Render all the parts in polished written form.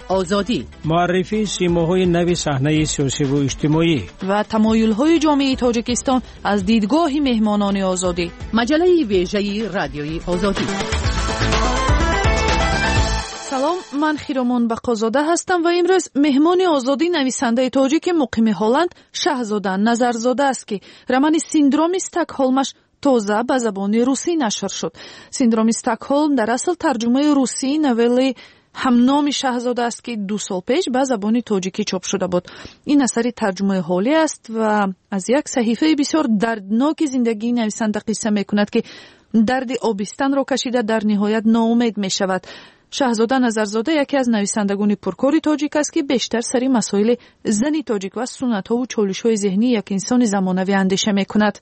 آزادی، معرفی سیماهای نوی صحنه سیاسی و اجتماعی و تمایل‌های جامعه تاجیکستان از دیدگاه مهمانان آزادی. مجله ویژه رادیوی آزادی. سلام، من خیرامان بقازاده هستم و امروز مهمان آزادی نویسنده تاجیک مقیم هلند شهزاده نظرزاده است که رمان سیندروم استکهلمش تازه به زبان روسی نشر شد. سیندروم استکهلم در اصل ترجمه روسی نولی همنام شهزاده است که 2 سال پیش به زبان تاجیکی چاپ شده بود. این اثری ترجمه حالی است و از یک صحیفه بسیار دردناک زندگی نویسنده قصه میکند که درد آبستن را کشیده در نهایت ناامید می شود. شهزاده نظرزاده یکی از نویسندگان پرکاری تاجیک است که بیشتر سری مسائل زنی تاجیک و سنت‌ها و چالش‌های ذهنی یک انسان زمانوی اندیشه میکند.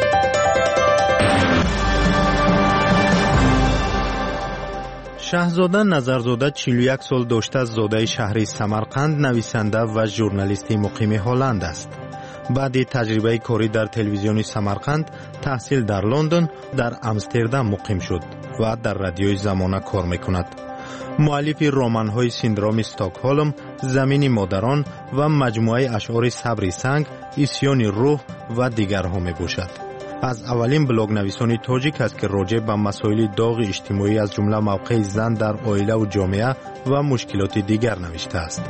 شهزاده نظرزاده 41 سال داشته زاده شهر سمرقند، نویسنده و ژورنالیست مقیم هلند است. بعد تجربه کاری در تلویزیون سمرقند، تحصیل در لندن، در آمستردام مقیم شد و در رادیوی زمانه کار میکند. مؤلف رمان‌های سیندروم استکهلم، زمین مادران و مجموعه اشعار صبر سنگ، عصیان روح و دیگرها میباشد. از اولین بلاگ نویسان تاجیک است که راجع به مسائل داغ اجتماعی از جمله موقع زن در عائله و جامعه و مشکلات دیگر نوشته است.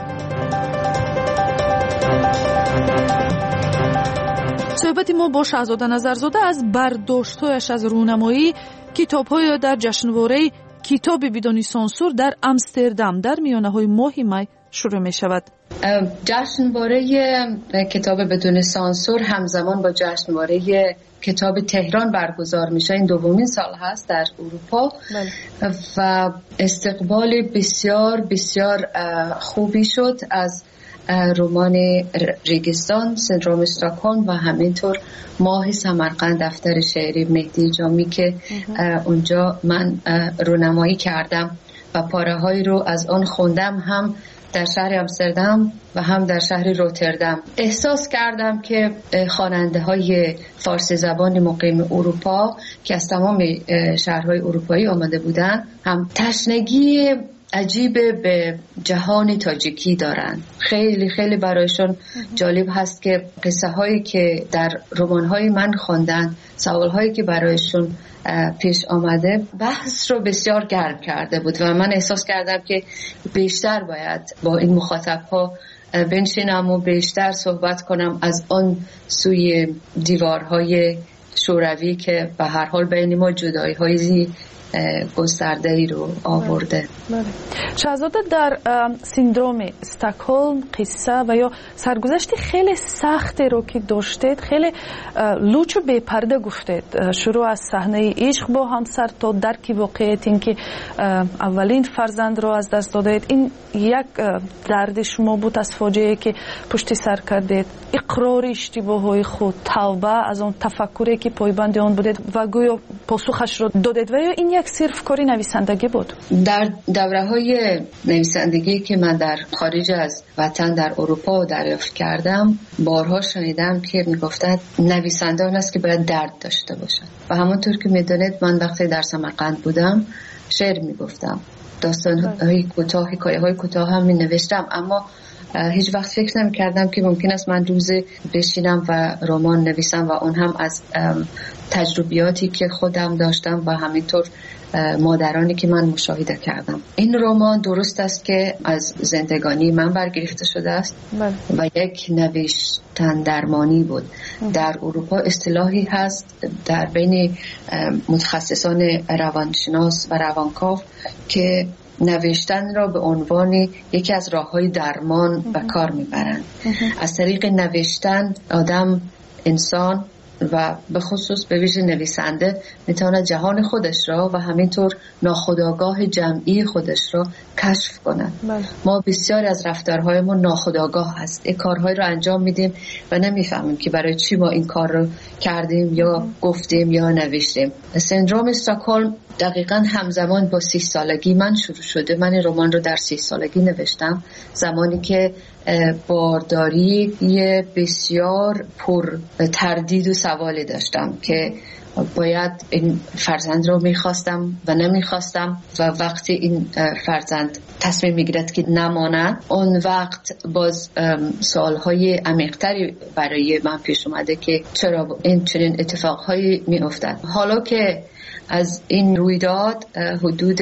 صحبت ما با شهزاده نظرزاده از برداشت‌هایش از رونمایی کتاب‌های در جشنواره کتاب بدون سانسور در آمستردام در میانه‌های ماه می شروع می‌شود. جشنواره کتاب بدون سانسور همزمان با جشنواره کتاب تهران برگزار میشه. این دومین سال هست در اروپا و استقبال بسیار بسیار خوبی شد از رمان ریگستان، سیندروم استکهلم و همینطور ماه سمرقند دفتر شعری مهدی جامی که اونجا من رونمایی کردم و پاره‌هایی رو از آن خوندم، هم در شهر آمستردام و هم در شهر روتردام. احساس کردم که خواننده‌های فارسی زبان مقیم اروپا که از تمام شهرهای اروپایی آمده بودند هم تشنگی عجیب به جهان تاجیکی دارن. خیلی خیلی برایشون جالب هست که قصه هایی که در رمان های من خواندن، سوال هایی که برایشون پیش آمده، بحث رو بسیار گرم کرده بود و من احساس کردم که بیشتر باید با این مخاطب ها بنشینم و بیشتر صحبت کنم از آن سوی دیوارهای شوروی که به هر حال بین ما جدایی های گسترده ای رو آورده. شهزاده در سیندروم استکهلم قصه و یا سرگذشت خیلی سختی رو که داشتید، خیلی لوچ و بی‌پرده گفتید. شروع از صحنه عشق با همسر تا درک واقعیت این که اولین فرزند رو از دست دادید. این یک درد شما بود از فاجعه‌ای که پشت سر کردید، اقرار اشتباه‌های خود، توبه از اون تفکری که پایبند آن بودید و گویا پاسخش رو دادید. و یا این یک صرف کاری نویسندگی بود؟ در دوره‌های نویسندگی که من در خارج از وطن در اروپا دریافت کردم، بارها شنیدم که میگفتند نویسنده اون است که باید درد داشته باشد و همونطور که میدونید من وقتی در سمرقند بودم شعر میگفتم، داستان‌های کوتاه، حکایه‌های کوتاه هم مینوشتم، اما هیچ وقت فکر نمی کردم که ممکن است من روزی بشینم و رمان نویسم و اون هم از تجربیاتی که خودم داشتم و همینطور مادرانی که من مشاهده کردم. این رمان درست است که از زندگانی من برگرفته شده است و یک نوشتن درمانی بود. در اروپا اصطلاحی هست در بین متخصصان روانشناس و روانکاو که نوشتن را به عنوان یکی از راه‌های درمان به کار میبرند. از طریق نوشتن آدم، انسان و به خصوص به ویژه نویسنده میتونه جهان خودش را و همینطور ناخودآگاه جمعی خودش را کشف کند. ما بسیار از رفتارهایمون ناخودآگاه هست. این کارهای رو انجام میدیم و نمیفهمیم که برای چی ما این کار رو کردیم یا گفتیم یا نوشتیم. سیندروم استکهلم دقیقاً همزمان با 30 سالگی من شروع شده. من این رمان رو در 30 سالگی نوشتم، زمانی که بارداری بسیار پر تردید و سوالی داشتم که باید این فرزند رو میخواستم و نمیخواستم و وقتی این فرزند تصمیم میگیرد که نماند، اون وقت باز سوالهای عمیق‌تری برای من پیش اومده که چرا این چنین اتفاقهایی میافتد. حالا که از این رویداد حدود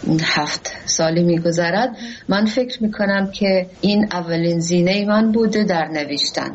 7 سالی میگذرد، من فکر میکنم که این اولین زینه من بوده در نوشتن.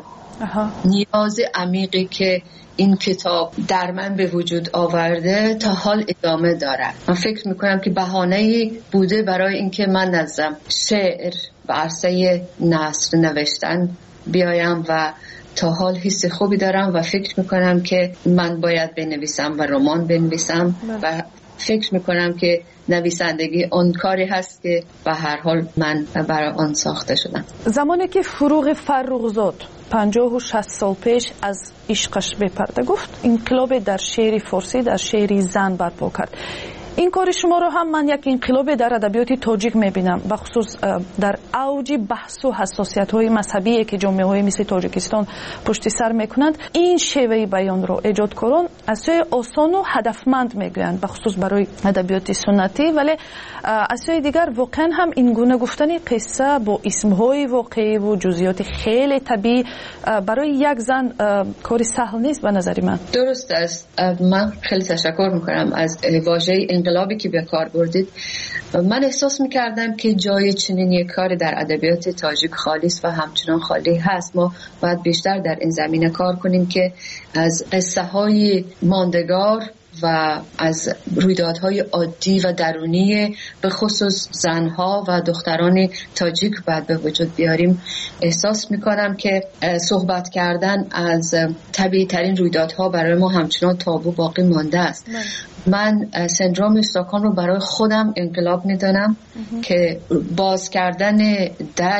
نیاز عمیقی که این کتاب در من به وجود آورده تا حال ادامه دارد. من فکر میکنم که بهانه‌ای بوده برای اینکه من نظم شعر و عرصه نثر نوشتن بیایم و تا حال حس خوبی دارم و فکر میکنم که من باید بنویسم و رمان بنویسم و فکر میکنم که نویسندگی اون کاری هست که به هر حال من برای آن ساخته شدم. زمانی که فروغ فرخزاد 50 و 60 سال پیش از عشقش بپرده گفت انقلاب در شعر فارسی، در شعر زن برپا کرد. این کار شما رو هم من یک انقلاب در ادبیات تاجیک میبینم، بخصوص در اوج بحث و حساسیت های مذهبی که جامعه های مثل تاجیکستان پشت سر میکنند. این شیوه بیان رو ایجادکاران از سوی آسان و هدفمند میگویند، بخصوص برای ادبیات سنتی، ولی از سوی دیگر واقعا هم این گونه گفتن قصه با اسمهای واقعی و جزئیات خیلی طبیعی برای یک زن کاری سهل نیست به نظر من. درست است. من خیلی تشکر میکنم از واژه انقلابی که به کار بردید. من احساس میکردم که جای چنین یک کار در ادبیات تاجیک خالیست و همچنان خالی هست. ما باید بیشتر در این زمینه کار کنیم که از قصه های ماندگار و از رویدادهای عادی و درونی به خصوص زنها و دختران تاجیک باید به وجود بیاریم. احساس میکنم که صحبت کردن از طبیعی ترین رویدادها برای ما همچنان تابو باقی مانده است. من سندروم استکهلم رو برای خودم انقلاب میدانم که باز کردن در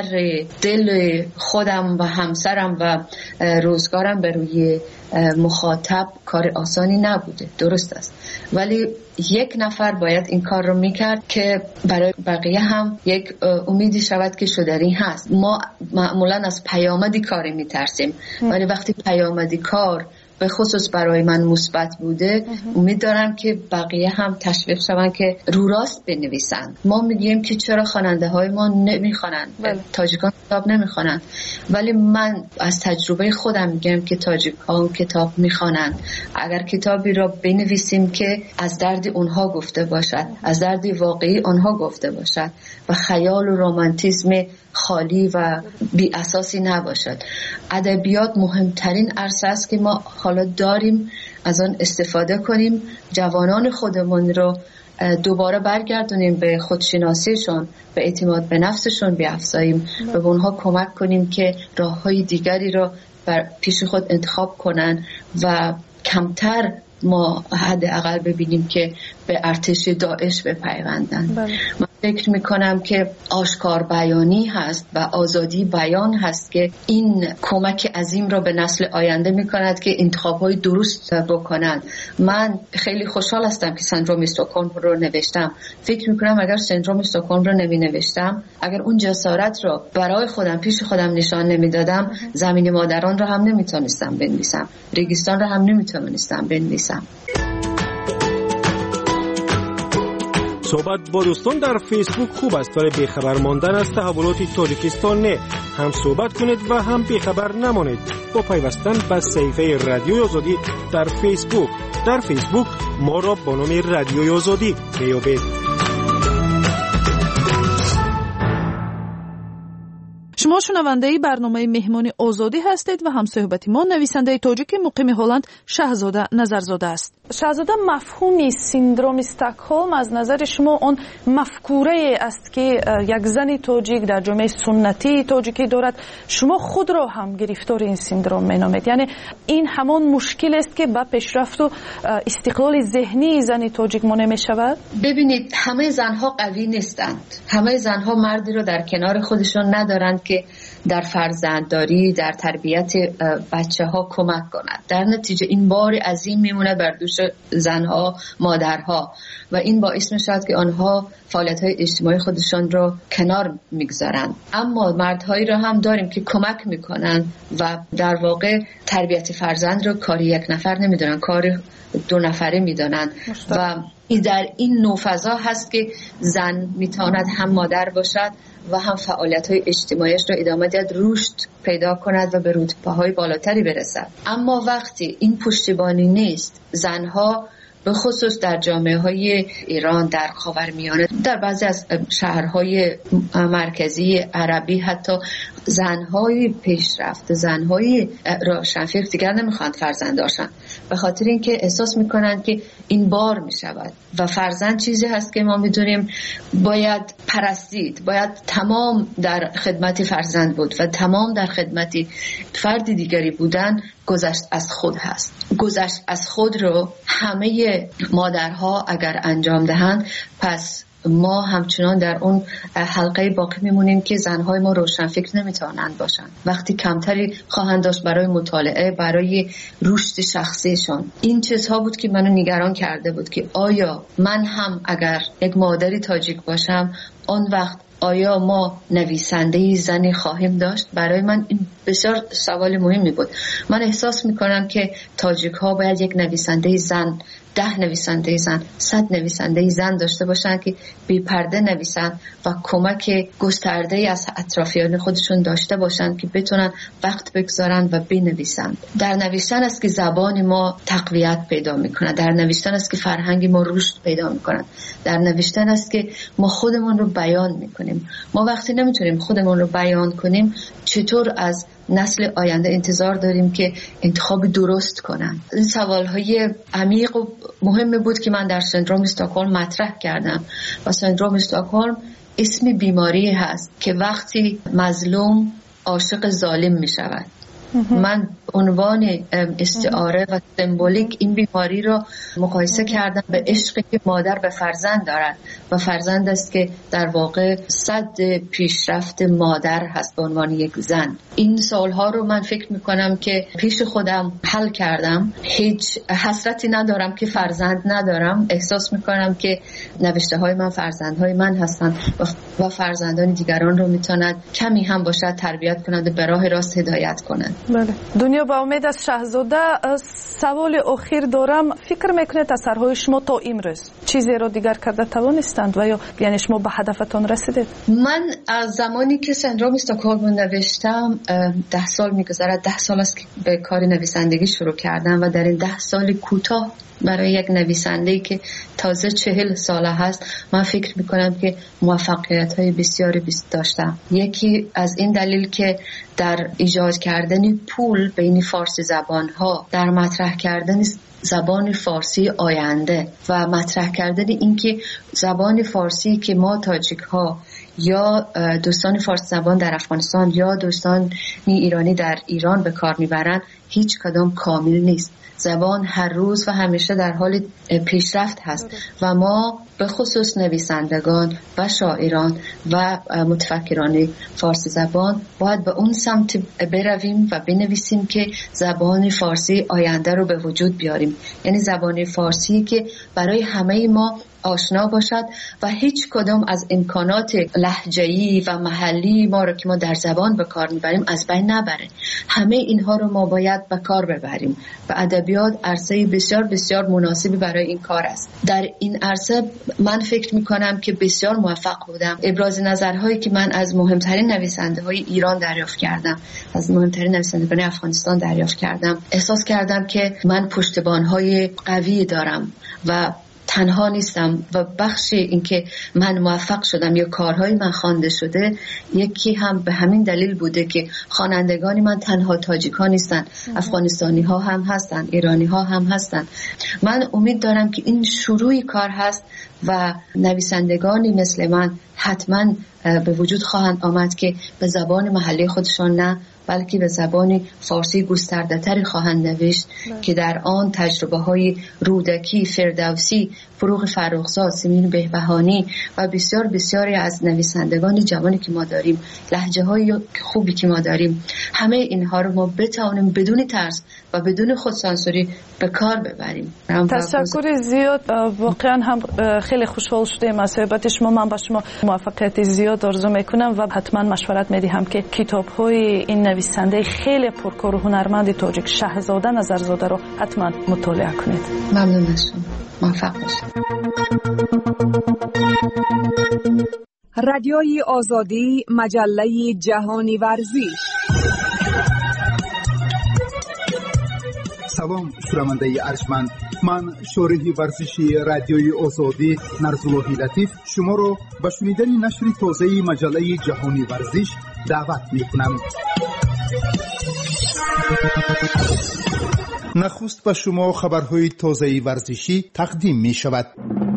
دل خودم و همسرم و روزگارم به روی مخاطب کار آسانی نبوده. درست است، ولی یک نفر باید این کار رو میکرد که برای بقیه هم یک امیدی شود که شدنی هست. ما معمولا از پیامدی کاری میترسیم، ولی وقتی پیامدی کار به خصوص برای من مثبت بوده، امید دارم که بقیه هم تشویق شوند که رو راست بنویسند. ما میگیم که چرا خواننده های ما نمیخوانند، تاجیکان کتاب نمیخوانند، ولی من از تجربه خودم میگم که تاجیکان کتاب میخوانند. اگر کتابی را بنویسیم که از درد اونها گفته باشد، از درد واقعی اونها گفته باشد و خیال و رمانتیسم خالی و بی اساسی نباشد. ادبیات مهمترین عرصه است که ما حالا داریم، از آن استفاده کنیم، جوانان خودمون رو دوباره برگردونیم به خودشناسیشون، به اعتماد به نفسشون بیافزاییم و به اونها کمک کنیم که راههای دیگری رو بر پیش خود انتخاب کنن و کمتر ما حداقل ببینیم که به ارتش داعش بپیوندن. من فکر میکنم که آشکار بیانی هست و آزادی بیان هست که این کمک عظیم را به نسل آینده میکند که انتخاب‌های درست بکنند. من خیلی خوشحال هستم که سندروم استکهلم رو نوشتم. فکر میکنم اگر سندروم استکهلم رو نمی نوشتم، اگر اون جسارت رو برای خودم پیش خودم نشان نمیدادم، زمین مادران رو هم نمیتونستم بنویسم، ریگستان رو هم نمیتونستم بنویسم. صحبت با دوستان در فیسبوک خوب است، ولی بیخبر ماندن از تحولات تاجیکستان نه. هم صحبت کنید و هم بیخبر نمانید با پیوستن به صفحه رادیوی آزادی در فیسبوک. در فیسبوک ما را با نام رادیوی آزادی میابید. شما شنونده برنامه مهمان آزادی هستید و همصحبت ما نویسنده تاجیک مقیم هلند شهزاده نظرزاده است. شهزاده، مفهوم سندروم استکهلم از نظر شما اون مفکوره است که یک زن تاجیک در جامعه سنتی تاجیکی دارد. شما خود را هم گرفتار این سندروم مینامید، یعنی این همان مشکل است که با پیشرفت و استقلال ذهنی زن تاجیک مانع می شود؟ ببینید، همه زنها قوی نیستند، همه زنها مردی رو در کنار خودشون ندارند که در فرزندداری، در تربیت بچه ها کمک کند. در نتیجه این بار عظیم میمونه بر دوش زنها، مادرها و این باعث میشود که آنها فعالیت های اجتماعی خودشان رو کنار میگذارن. اما مردهایی رو هم داریم که کمک میکنن و در واقع تربیت فرزند رو کار یک نفر نمیدونن، کار 2 نفره میدونن و در این نوع فضا هست که زن میتواند هم مادر باشد و هم فعالیت های اجتماعیش رو ادامه دهد، رشد پیدا کند و به رتبه‌های بالاتری برسد. اما وقتی این پشتیبانی نیست، زنها به خصوص در جامعه‌های ایران، در خاورمیانه، در بعضی از شهرهای مرکزی عربی، حتی زنهای پیشرفته، زنهای روشنفکر دیگر نمیخوان فرزند داشتن، به خاطر اینکه احساس میکنند که این بار میشود و فرزند چیزی هست که ما میدونیم باید پرستید، باید تمام در خدمت فرزند بود و تمام در خدمت فرد دیگری بودن گذشت از خود هست. گذشت از خود رو همه مادرها اگر انجام دهند، پس ما همچنان در اون حلقه باقی میمونیم که زنهای ما روشنفکر نمیتوانند باشند. وقتی کمتری خواهند داشت برای مطالعه، برای رشد شخصیشون. این چیزها بود که منو نگران کرده بود که آیا من هم اگر یک مادری تاجیک باشم، آن وقت آیا ما نویسنده زنی خواهیم داشت؟ برای من این بسیار سوال مهمی بود. من احساس میکنم که تاجیک ها باید یک نویسنده زن، 10 نویسنده زن، 100 نویسنده زن داشته باشن که بی پرده نویسن و کمک گسترده از اطرافیان خودشون داشته باشن که بتونن وقت بگذارن و بنویسن. در نوشتن است که زبان ما تقویت پیدا میکنه، در نوشتن است که فرهنگ ما رشد پیدا میکنه، در نوشتن است که ما خودمون رو بیان میکنیم. ما وقتی نمیتونیم خودمون رو بیان کنیم، چطور از نسل آینده انتظار داریم که انتخاب درست کنن؟ این سوالهای عمیق و مهمی بود که من در سندروم استکهلم مطرح کردم و سندروم استکهلم اسم بیماری هست که وقتی مظلوم عاشق ظالم می شود. من عنوان استعاره و سمبولیک این بیماری رو مقایسه کردم به عشقی که مادر به فرزند دارد و فرزند است که در واقع صد پیشرفت مادر هست به عنوان یک زن. این سوالها رو من فکر میکنم که پیش خودم حل کردم. هیچ حسرتی ندارم که فرزند ندارم. احساس میکنم که نوشته های من فرزندهای من هستند و فرزندان دیگران رو میتونند کمی هم باشد تربیت کنند و به راه راست هدایت کنند. بله. دنیا با امید از شاهزاده، سوال اخیر دارم. فکر میکنید اثرهای شما تا امروز چیزی رو دیگر کرده توانستند و یا یعنی شما به هدفتون رسیدید؟ من از زمانی که سندروم استکهلم نوشتم 10 سال میگذرد. 10 سال است که به کار نویسندگی شروع کردم و در این 10 سال کوتاه برای یک نویسنده‌ای که تازه 40 ساله هست، من فکر میکنم که موفقیت‌های بسیاری داشتم. یکی از این دلیل که در ایجاد کردن پول بین فارسی زبان‌ها، در مطرح کردن زبان فارسی آینده و مطرح کردن اینکه زبان فارسی که ما تاجیک‌ها یا دوستان فارسی زبان در افغانستان یا دوستان ایرانی در ایران به کار میبرن، هیچ کدام کامل نیست. زبان هر روز و همیشه در حال پیشرفت هست و ما به خصوص نویسندگان و شاعران و متفکران فارسی زبان باید به اون سمت برویم و بنویسیم که زبان فارسی آینده رو به وجود بیاریم. یعنی زبان فارسی که برای همه ما آشنا باشد و هیچ کدام از امکانات لهجه‌ای و محلی ما رو که ما در زبان به کار میبریم از بین نبره. همه اینها رو ما باید به کار ببریم و ادبیات عرصه بسیار بسیار مناسبی برای این کار است. در این عرصه من فکر میکنم که بسیار موفق بودم. ابراز نظرهایی که من از مهمترین نویسنده های ایران دریافت کردم، از مهمترین نویسندگان افغانستان دریافت کردم، احساس کردم که من پشتبان‌های قوی دارم و تنها نیستم و بخش این که من موفق شدم یا کارهای من خوانده شده یکی هم به همین دلیل بوده که خوانندگان من تنها تاجیک‌ها نیستن، افغانستانی ها هم هستن، ایرانی ها هم هستن. من امید دارم که این شروعی کار هست و نویسندگانی مثل من حتما به وجود خواهند آمد که به زبان محلی خودشان نه بلکه به زبان فارسی گسترده تری خواهند نوشت که در آن تجربه های رودکی، فردوسی فروغ فرخزاد، سیمین بهبهانی و بسیار بسیاری از نویسندگان جوانی که ما داریم، لهجه‌های خوبی که ما داریم، همه اینها رو ما بتوانیم بدون ترس و بدون خودسانسوری به کار ببریم. تشکر زیاد. واقعا هم خیلی خوشحال شدیم از صحبت شما. من با شما موفقیت زیاد آرزو میکنم و حتما مشورت میدهم که کتاب‌های این نویسنده خیلی پرکار و هنرمند تاجیک شهزاده نظرزاده رو حتما مطالعه کنید. ممنون از شما. موفق باشید. رادیوی آزادی، مجله جهانی ورزش. سلام شنونده ارجمند، من شارح ورزشی رادیوی آزادی نرزاللهی لطیف شما رو به شنیدن نشر تازه مجله جهانی ورزش دعوت میکنم. نخست به شما خبرهای تازه ورزشی تقدیم می شود.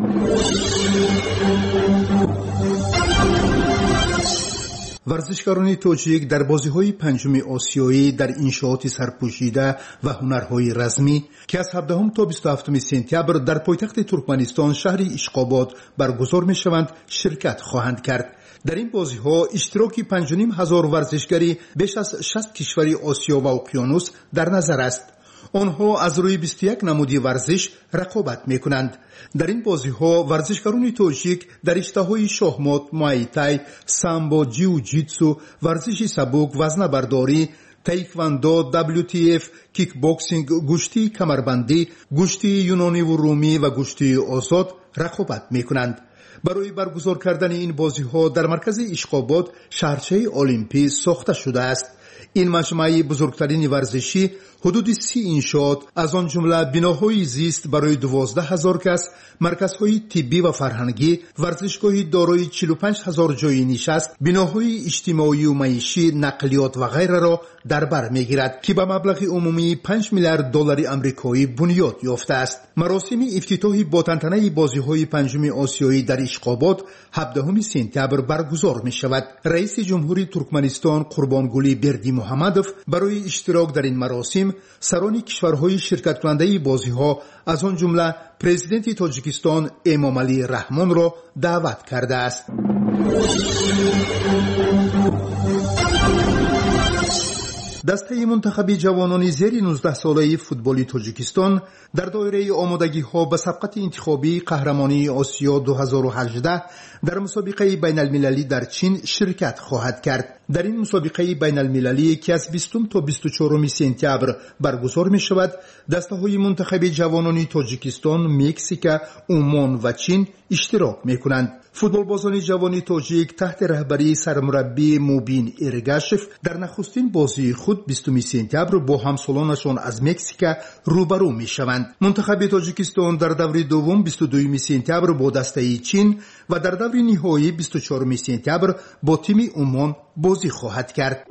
ورزشکاران تاجیک در بازی‌های پنجم آسیایی در انشاءات سرپوشیده و هنرهای رزمی که از 17 تا 27 سپتامبر در پایتخت ترکمنستان شهر اشقاباد برگزار می‌شوند شرکت خواهند کرد. در این بازی‌ها اشتراک 5,500 ورزشکاری بیش از 60 کشور آسیا و اقیانوس در نظر است. آنها از روی 21 نمودی ورزش رقابت می‌کنند. در این بازی‌ها ورزشکاران تاجیک در رشته‌های شاهمات، موای تای، سامبو، جیوجیتسو، ورزش سبک، وزنه‌برداری، تایکواندو، WTF، کیک باکسینگ، گوشتی کمربندی، گوشتی یونانی و رومی و گوشتی آزاد رقابت می‌کنند. برای برگزار کردن این بازی‌ها در مرکز اشقاباد شهرچه المپی ساخته شده است. این مجمع بزرگترین ورزشی حدود 30 انشاءات از آن جمله بناهای زیست برای 12,000 کس، مرکزهای طبی و فرهنگی، ورزشگاهی دارای 45,000 جای نشست، بناهای اجتماعی و معیشی، نقلیات و غیره را در بر میگیرد که به مبلغ عمومی 5 میلیارد دلار آمریکایی بنیاد یافته است. مراسم افتتاح با تنطنه بازی‌های پنجم آسیایی در اشقاباد 17 سپتامبر برگزار می شود. رئیس جمهوری ترکمنستان قربانگلی بردی محمدوف برای اشتراک در این مراسم سران کشورهای شرکت کننده بازی‌ها از آن جمله پرزیدنت تاجیکستان امامعلی رحمان را دعوت کرده است. دسته منتخب جوانان زیر 19 ساله فوتبال تاجیکستان در دایره آمادگی‌ها به سبقت انتخابی قهرمانی آسیا 2018 در مسابقه بین المللی در چین شرکت خواهد کرد. در این مسابقه بین المللی که از 20 تا 24 سپتامبر برگزار می شود، دسته های منتخب جوانان تاجیکستان، مکزیک، عمان و چین اشتراک می کنند. فوتبالبازان جوان تاجیک تحت رهبری سرمربی موبین ارگاشف در نخستین بازی خود 20 سپتامبر با همسالانشان از مکزیک روبرو می شوند. منتخب تاجیکستان در دور دوم 22 سپتامبر با دسته چین و در دور نهایی 24 سپتامبر با تیم عمان بازی خواهد کرد.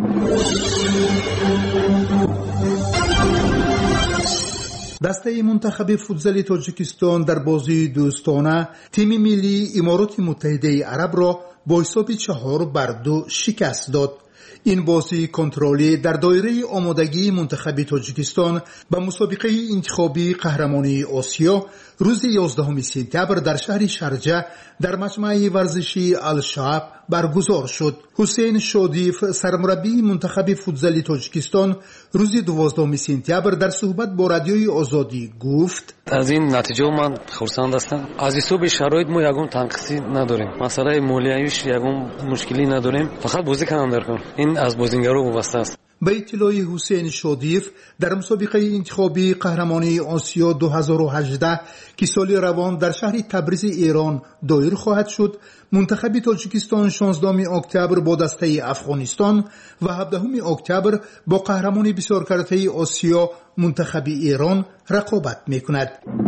دسته منتخب فوتزال تاجیکستان در بازی دوستانه تیم ملی امارات متحده عرب را با حساب 4-2 شکست داد. این بازی کنترلی در دایره آمادگی منتخب تاجیکستان به مسابقه انتخابی قهرمانی آسیا روز 11 سپتامبر در شهر شارجه در مجمع ورزشی الشعب برگزار شد. حسین شادیف سرمربی منتخب فوتزال تاجیکستان روز 12 سپتامبر در صحبت با رادیوی آزادی گفت: از این نتیجه من خرسند هستم. از حساب شرایط ما یگون تنقیصی نداریم. مسئله مالیاییش یگون مشکلی نداریم. فقط بازی کننده کن. این از بازیگرا وابسته است. به اطلاع حسین شادیف در مسابقه انتخابی قهرمانی آسیا 2018 که سال روان در شهر تبریز ایران دایر خواهد شد، منتخب تاجیکستان 16 اکتبر با دسته افغانستان و 17 اکتبر با قهرمان بسیارکرده آسیا منتخب ایران رقابت می‌کند.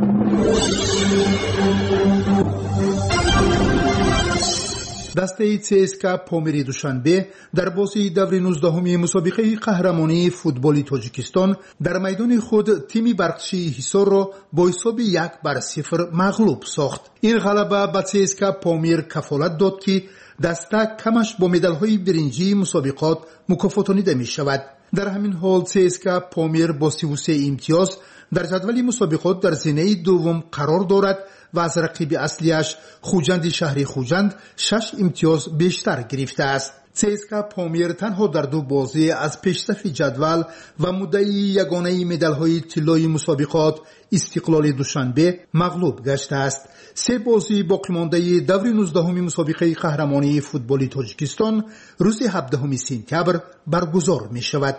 دسته CSKA پامیری دوشنبه در بازی دور 19 مسابقه قهرمانی فوتبال تاجیکستان در میدان خود تیم برقچی حصار را با حساب 1-0 مغلوب ساخت. این غلبه به CSKA پامیر کفالت داد که دسته کمش با مدال‌های برنجی مسابقات مکافاتانیده می‌شود. در همین حال CSKA پامیر با 33 امتیاز در جدول مسابقات در زینه دوم قرار دارد و از رقیب اصلیش خوجند شهری خوجند 6 امتیاز بیشتر گرفته است. CSKA پامیر تنها در 2 بازی از پیشرفت جدول و مدعی یگانه مدال‌های طلایی مسابقات استقلال دوشنبه مغلوب گشته است. 3 بازی باقی مانده دور 19 مسابقه قهرمانی فوتبال تاجیکستان روز 17 سپتامبر برگزار می شود.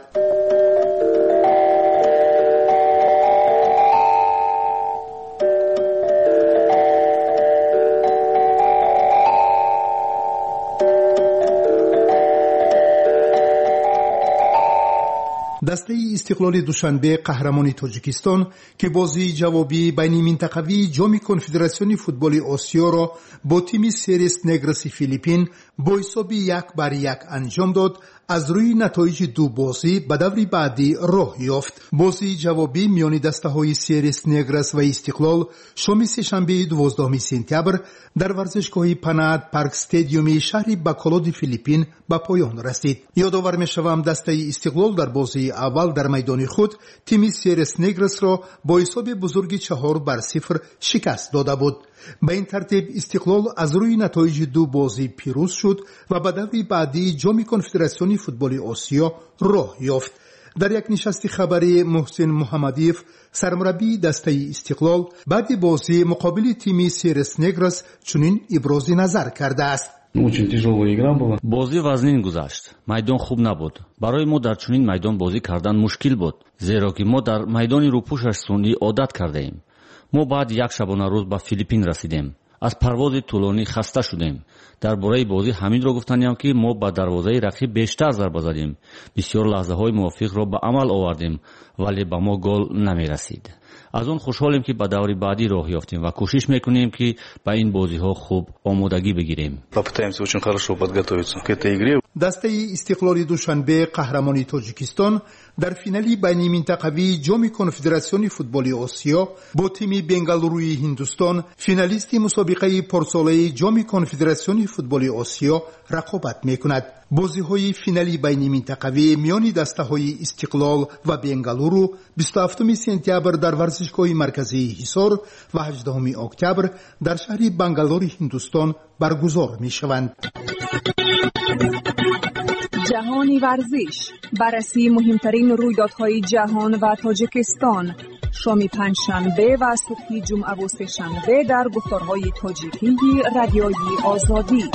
دسته استقلال دوشنبه قهرمانی تاجیکستان که بازی جوابی بین منطقوی جام کنفدراسیون فوتبال آسیا را با تیم سیرس نگرس فیلیپین با حساب 1-1 انجام داد، از روی نتایج 2 بازی به دور بعدی راه یافت. بازی جوابی میان دسته‌های سیرس نگرس و استقلال شام سه‌شنبه 12 سپتامبر در ورزشگاه پنات پارک استادیوم شهر باکالود فیلیپین به پایان رسید. یادآور می‌شوم دسته استقلال در بازی اول در میدان خود تیم سیرس نگرس را با حساب بزرگ 4-0 شکست داده بود. به این ترتیب استقلال از روی نتایج 2 بازی پیروز شد و به دور بعدی جام کنفدراسیون فوتبال آسیا راه یافت. در یک نشست خبری محسن محمدیف سرمربی دسته استقلال بعد بازی مقابل تیم سیرس نگرس چنین ابراز نظر کرده است. бозӣ вазнин гузашт. майдон хуб набуд. барои мо дар чунин майдон бозӣ кардан мушкил буд, зеро ки мо дар майдони рӯпӯшаш сунъӣ одат кардаем. мо баъд як шабона рӯз ба филиппин расидем. аз парвози тӯлонӣ хаста шудем. дар бораи бозӣ ҳаминро гуфтанем ки мо ба дарвозаи рақиб бештар зарба задем. бисёр лаҳзаҳои мувофиқро ба амал овардем, вале ба мо гол намерасид. аз он хушҳолем ки ба даври баъдӣ роҳ ёфтем ва кӯшиш мекунем ки ба ин бозиҳо хуб омодагӣ бигирем. دسته استقلال دوشنبه قهرمانی تاجیکستان در فینالی بین منطقوی جام کنفدراسیون فوتبال آسیا با تیم بنگالوروی هندوستان فینالیست مسابقه پارساله جام کنفدراسیون فوتبال آسیا رقابت میکند. بازی‌های فینالی بین منطقوی میان دسته‌های استقلال و بنگالورو 27 سپتامبر در ورزشگاه مرکزی حصار و 18 اکتبر در شهر بنگالور هندوستان برگزار می‌شوند. جهانی ورزش، بررسی مهمترین رویدادهای جهان و تاجیکستان، شام پنجشنبه و صبح جمعه و سه‌شنبه در گفتارهای تاجیکی رادیویی آزادی.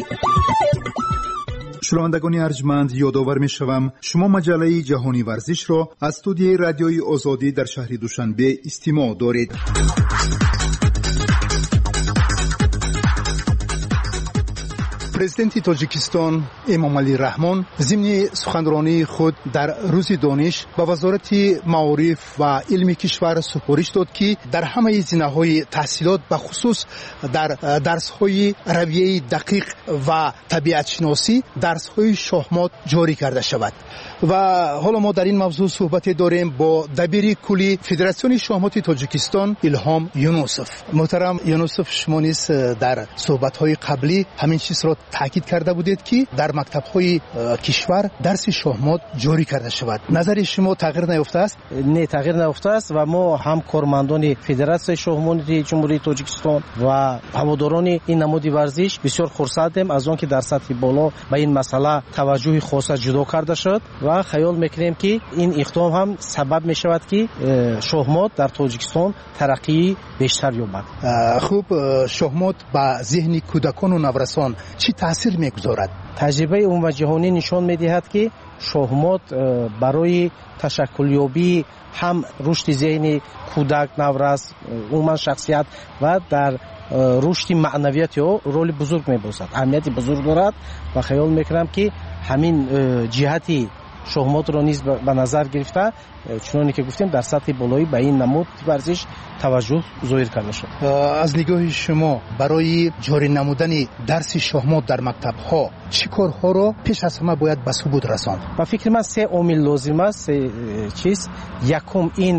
شنوندگان ارجمند، یادآور می‌شوم شما مجله جهانی ورزش را از استودیوی رادیویی آزادی در شهر دوشنبه استماع دارید. پرزیدنت تاجیکستان امامعلی رحمان ضمن سخنرانی خود در روز دانش به وزارت معارف و علم کشور سپارش داد که در همه زمینه‌های تحصیلات به خصوص در درس‌های رویه دقیق و طبیعت شناسی درس‌های شاهمات جاری کرده شود. و حالا ما در این موضوع صحبت داریم با دبیر کلی فدراسیون شاهمات تاجیکستان الهام یونوسف. محترم یونوسف، شما نیز در صحبت‌های قبلی همین چیز را تاکید کرده بودید که در مکتب‌های کشور درس شاهمات جاری کرده شود. نظر شما تغییر نیافته است؟ نه، تغییر نیافته است و ما هم کارمندان فدراسیون شاهمات جمهوری تاجیکستان و هواداران این نماد ورزش بسیار خرسندیم از آنکه در سطح بالا به این مسئله توجه خاص جدا کرده شد و خیال میکنیم که این اقدام هم سبب میشود که شاهمات در تاجیکستان ترقی بیشتر یابد. خوب، شاهمات به ذهن کودکان و نوجوانان چی تاثیر میگذارد؟ تجربه عمومی جهانی نشان میدهد که شاهمات برای تشکلیابی هم رشد ذهن کودک، نوجوان، عموما شخصیت و در رشد معنویت یا رول بزرگ میباشد، اهمیت بزرگ دارد و خیال میکنم که همین جهتی شاهمات را نیز به نظر گرفته چنانکه که گفتیم در سطح بالایی به این نماد ورزش توجه ظاهر کرده شد. از نگاه شما برای جاری نمودن درس شاهمات در مکتب‌ها چه کارها را پیش از همه باید به ثبوت رساند؟ به فکر من 3 عامل لازم است. چیز یکم این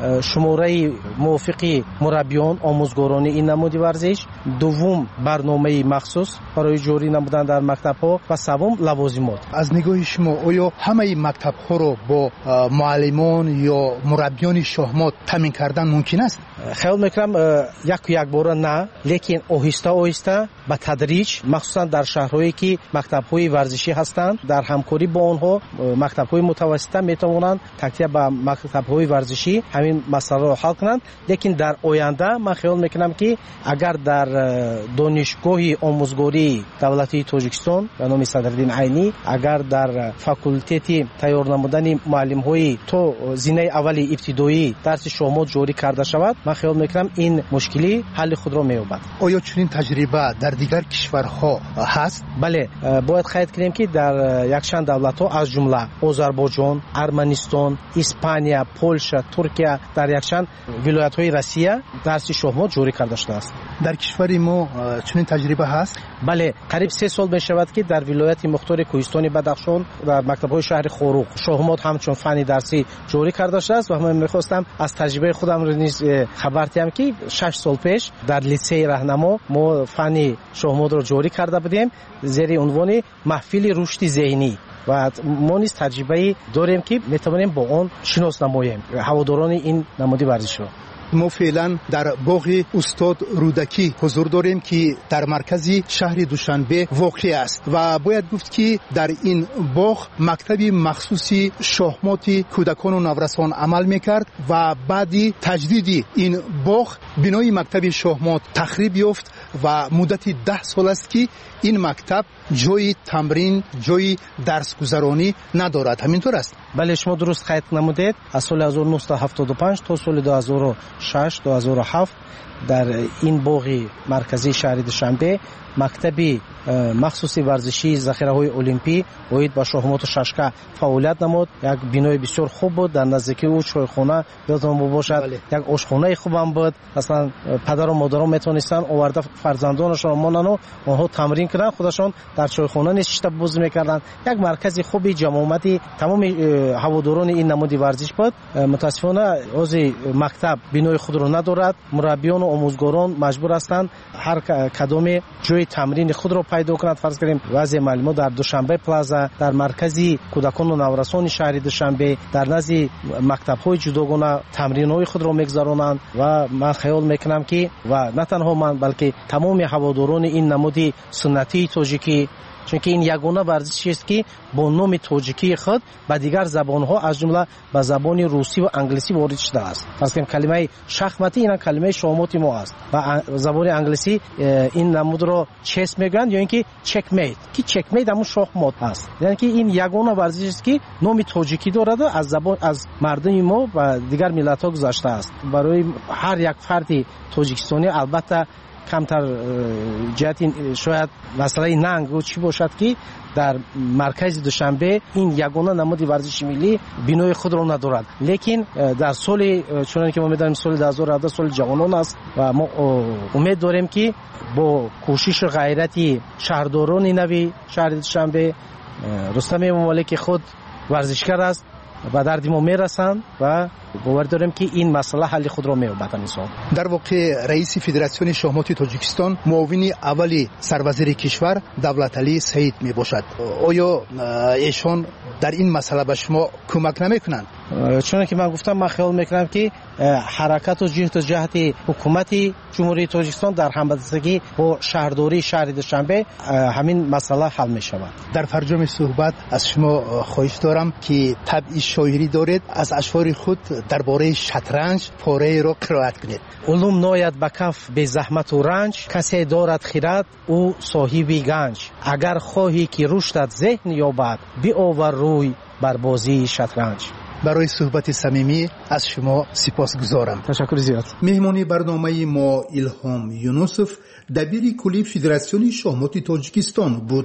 шумораи мувофиқи мураббиён омӯзгорони ин намуди варзиш, дуввум барномаи махсус барои ҷорӣ намудан дар мактабҳо ва саввум лавозимот. аз нигоҳи шумо оё ҳамаи мактабҳоро бо муаллимон ё мураббиёни шоҳмот таъмин кардан мумкин аст? хаёл мекунам якбора на, лекин оҳиста оҳиста ба тадриҷ, махсусан дар шаҳрҳое ки мактабҳои варзишӣ ҳастанд, дар ҳамкорӣ бо онҳо мактабҳои мутавассита метавонанд такя ба мактабҳои варзишӣ ҳамин масъаларо ҳал кунанд. Лекин дар оянда ман хаёл мекунам ки агар дар донишгоҳи омӯзгории давлатии Тоҷикистон ба номи Садриддин Айнӣ, агар дар факултети тайёр намудани муаллимҳои то зинаи аввали ибтидоӣ дарси шоҳмот ҷорӣ карда шавад, ман хаёл мекунам ин мушкилӣ ҳалли худро меёбад. оё чунин таҷриба дар дигар кишварҳо ҳаст? бале, бояд қайд кунем ки дар якчанд давлатҳо аз ҷумла Озарбойҷон, Арманистон, Испания, Полша, Туркия, дар якчанд вилоятҳои Россия дарси шоҳмот ҷорӣ карда шудааст. дар кишвари мо чунин таҷриба ҳаст? бале, қариб 3 сол мешавад ки дар вилояти мухтори Кӯҳистони Бадахшон дар мактабҳои шаҳри Хоруқ шоҳмот ҳамчун фани дарсӣ ҷорӣ карда шудааст ва ман мехостам аз таҷрибаи худам низ хабар диҳам ки 6 сол пеш дар литсеи раҳнамо мо фани шоҳмотро ҷорӣ карда будем зери унвони маҳфили рушди зеҳнӣ ва мо низ таҷрибаи дорем ки метавонем бо он шинос намоем ҳаводорони ин намуди варзишро. мо феълан дар боғи устод Рӯдакӣ ҳузур дорем ки дар маркази шаҳри Душанбе воқеъ аст ва бояд гуфт ки дар ин боғ мактаби махсуси шоҳмоти кӯдакону наврасон амал мекард ва баъди таҷдиди ин боғ бинои мактаби шоҳмот тахриб ёфт ва муддати 10 сол аст ки ин мактаб ҷои тамрин, ҷои дарсгузаронӣ надорад. ҳаминтор аст? бале, шумо дуруст қайд намудед. аз соли 1975 то соли 2006-2007 дар ин боғи марказии шаҳри Душанбе мактаби махсуси варзишии захираҳои олимпӣ оид ба шоҳмоту шашка фаъолият намуд. як бинои бисёр хуб буд. дар наздикии ӯ чойхона ёдам бошад, як ошхонаи хубам буд. маслан падару модарон метавонистанд оварда фарзандонашон монану онҳо тамрин кунанд, худашон дар чойхона ништа бозӣ мекарданд. як маркази хуби ҷамоати тамоми ҳаводорони ин намуди варзиш буд. мутаассифона ҳозир мактаб бинои худро надорад. мураббиёну омӯзгорон маҷбур ҳастанд ҳар кадоме ҷои тамрини худро пайдо кунад. фарз кунем баъзе маълимот дар Душанбе плаза, дар маркази кӯдакону наврасони шаҳри Душанбе, дар назди мактабҳои ҷудогона тамринҳои худро мегузаронанд ва ман хаёл мекунам ки ва на танҳо ман, балки тамоми ҳаводорони ин намуди суннатии тоҷикӣ, чунки ин ягона варзишест ки бо номи тоҷикии худ ба дигар забонҳо аз ҷумла ба забони русӣ ва англисӣ ворид шудааст. фарз кунем калимаи шахматӣ ин калимаи шоҳмоти мо аст. ба забони англисӣ ин намудро чес мегӯянд ё ин ки чекмейт, ки чекмейт ҳамун шоҳмот аст. яъне ки ин ягона варзишест ки номи тоҷикӣ дораду аз забон аз мардуми мо ба дигар миллатҳо гузаштааст. барои ҳар як фарди тоҷикистонӣ албатта камтар ҷиҳати шояд масъалаи нангу чӣ бошад ки дар маркази Душанбе ин ягона намуди варзиши миллӣ бинои худро надорад. лекин дар соли чуноне ки мо медонем соли 2017 соли ҷавонон аст ва мо умед дорем ки бо кӯшишу ғайрати шаҳрдорони нави шаҳри Душанбе, Рустами Мумалики худ варзишгар аст, ба дарди мо мерасанд ва бовар дорем ки ин масъала ҳалли худро меёбад. ҳаминсон дар воқеъ раиси федератсиони шоҳмоти Тоҷикистон муовини аввали сарвазири кишвар Давлаталӣ Саид мебошад. оё эшон дар ин масъала ба шумо кӯмак намекунанд? чуноне ки ман гуфтам, ман хаёл мекунам ки ҳаракату ҷиҳду ҷаҳди ҳукумати ҷумҳурии Тоҷикистон дар ҳамбастагӣ бо шаҳрдории шаҳри Душанбе ҳамин масъала ҳал мешавад. дар фарҷоми суҳбат аз шумо хоҳиш дорам ки табъи шоирӣ доред, аз ашъори худ дар бораи шатранҷ пораеро қироат кунед. улум нояд ба каф бе заҳмату ранҷ, касе дорад хирад ӯ соҳиби ганҷ. агар хоҳӣ ки рушдат зеҳн ёбад, биовар рӯй бар бозии шатранҷ. барои суҳбати самимӣ аз шумо сипосгузорам. ташаккури зиёд. меҳмони барномаи мо Илҳом Юнусов, дабири кулли Федератсиони шоҳмоти Тоҷикистон буд.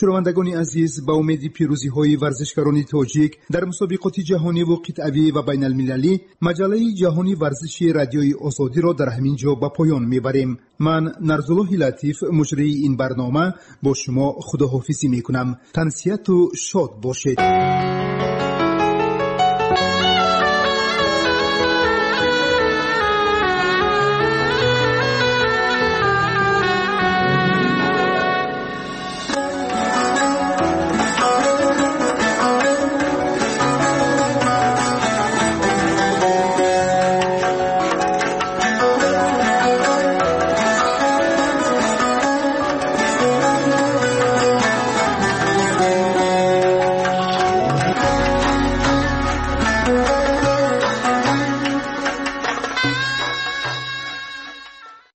شنوندگان عزیز، با امید پیروزی های ورزشکاران تاجیک در مسابقات جهانی و قطعی و بین المللی، مجله جهانی ورزشی رادیوی آزادی را در همین جا به پایان میبریم. من نرزالله لطیف مجری این برنامه با شما خداحافظی میکنم. تنسیت و شاد باشید.